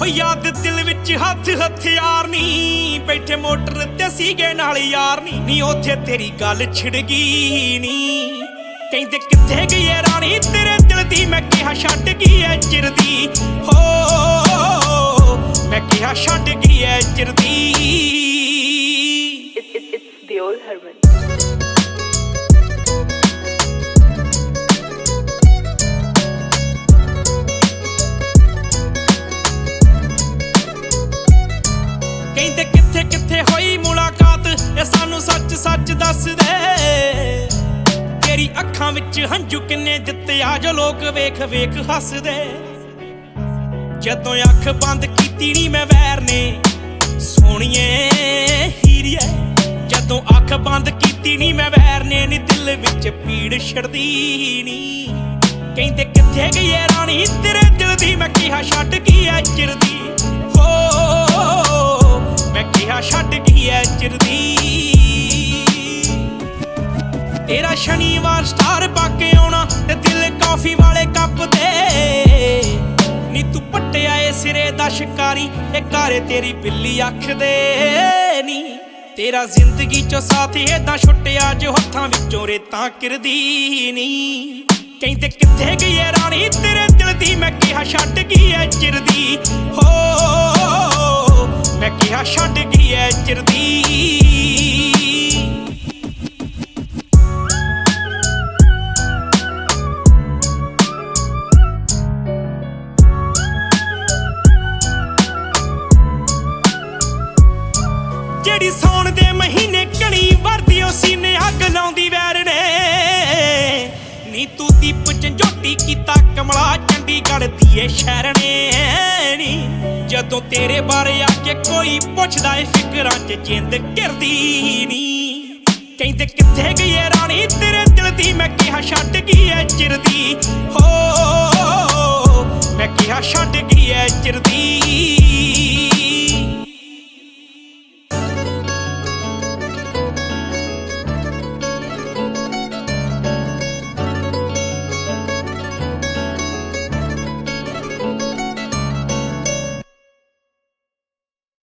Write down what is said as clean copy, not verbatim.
ਹੋ ਯਾਦ ਦਿਲ ਵਿੱਚ ਹੱਥ ਹਥਿਆਰ ਨੀ, ਬੈਠੇ ਮੋਟਰ ਤੇ ਸੀਗੇ ਨਾਲ ਯਾਰ ਨੀ ਉੱਥੇ ਤੇਰੀ ਗੱਲ ਛਿੜ ਗਈ ਨੀ। ਕਹਿੰਦੇ ਕਿੱਥੇ ਗਈ ਏ ਰਾਣੀ ਤੇਰੇ ਦਿਲ ਦੀ, ਮੈਂ ਕਿਹਾ ਛੱਡ ਗਈ ਏ ਚਿਰਦੀ ਹੋ, ਮੈਂ ਕਿਹਾ ਛੱਡ ਗਈ ਏ ਚਿਰਦੀ। It's the old Herman. ਕਹਿੰਦੇ ਕਿੱਥੇ ਕਿੱਥੇ ਹੋਈ ਮੁਲਾਕਾਤ, ਇਹ ਸਾਨੂੰ ਸੱਚ ਸੱਚ ਦੱਸ ਦੇ। ਤੇਰੀ ਅੱਖਾਂ ਵਿੱਚ ਹੰਝੂ ਕਿੰਨੇ ਦਿੱਤੇ ਆ ਜੋ ਲੋਕ ਵੇਖ ਵੇਖ ਹੱਸਦੇ। ਜਦੋਂ ਅੱਖ ਬੰਦ ਕੀਤੀ ਨੀ ਮੈਂ ਵੈਰ ਨੇ ਸੋਹਣੀਏ ਹੀਰੀਏ, ਜਦੋਂ ਅੱਖ ਬੰਦ ਕੀਤੀ ਨੀ ਮੈਂ ਵੈਰ ਨੇ ਨੀ ਦਿਲ ਵਿੱਚ ਪੀੜ ਛੜਦੀ ਨੀ। ਕਹਿੰਦੇ ਕਿੱਥੇ ਗਈ ਏ ਰਾਣੀ ਤੇਰੇ ਦਿਲ ਦੀ, ਮੈਂ ਕਿਹਾ ਛੱਡ ਗਈ ਏ ਚਿਰਦੀ ਹੋ, ਮੈਂ ਕਿਹਾ ਛੱਡ ਗਈ ਏ ਚਿਰਦੀ। ਤੇਰਾ ਸ਼ਨੀਵਾਰ ਸਟਾਰ ਪਾ ਕੇ ਆਉਣਾ ਤੇ ਦਿਲ ਕਾਫੀ ਵਾਲੇ ਕੱਪ ਦੇ ਨੀ, ਤੂੰ ਪੱਟਿਆ ਏ ਸਿਰੇ ਦਾ ਸ਼ਿਕਾਰੀ ਇਹ ਘਾਰੇ ਤੇਰੀ ਬਿੱਲੀ ਆਖਦੇ ਨੀ। ਤੇਰਾ ਜ਼ਿੰਦਗੀ ਚੋਂ ਸਾਥ ਏਦਾਂ ਛੁੱਟਿਆ ਜੋ ਹੱਥਾਂ ਵਿੱਚੋਂ ਰੇਤਾਂ ਕਿਰਦੀ ਨੀ। ਕਹਿੰਦੇ ਕਿੱਥੇ ਗਈ ਏ ਰਾਣੀ ਤੇਰੇ ਦਿਲ ਦੀ, ਮੈਂ ਕਿਹਾ ਛੱਡ ਗਈ ਏ ਚਿਰਦੀ ਹੋ, ਮੈਂ ਕਿਹਾ ਛੱਡ ਗਈ ਏ ਚਿਰਦੀ। ਜਿਹੜੀ ਸੌਣ ਦੇ ਮਹੀਨੇ ਕਣੀ ਵਰਦੀ ਉਹ ਸੀਨੇ ਅੱਗ ਲਾਉਂਦੀ ਵੈਰ ਨੇ ਨੀ, ਤੂੰ ਦੀਪ ਝੰਜੋਟੀ ਕੀਤਾ ਕਮਲਾ ਚੰਡੀਗੜ੍ਹ ਦੀਏ ਸ਼ਹਿਰ ਨੇ ਨੀ। ਜਦੋਂ ਤੇਰੇ ਬਾਰੇ ਆ ਕੇ ਕੋਈ ਪੁੱਛਦਾ ਏ ਫਿਕਰਾਂ 'ਚ ਜਿੰਦ ਘਿਰਦੀ ਨੀ। ਕਹਿੰਦੇ ਕਿੱਥੇ ਗਈ ਏ ਰਾਣੀ ਤੇਰੇ ਦਿਲ ਦੀ, ਮੈਂ ਕਿਹਾ ਛੱਡ ਗਈ ਏ ਚਿਰਦੀ ਹੋ, ਮੈਂ ਕਿਹਾ ਛੱਡ ਗਈ ਏ ਚਿਰਦੀ।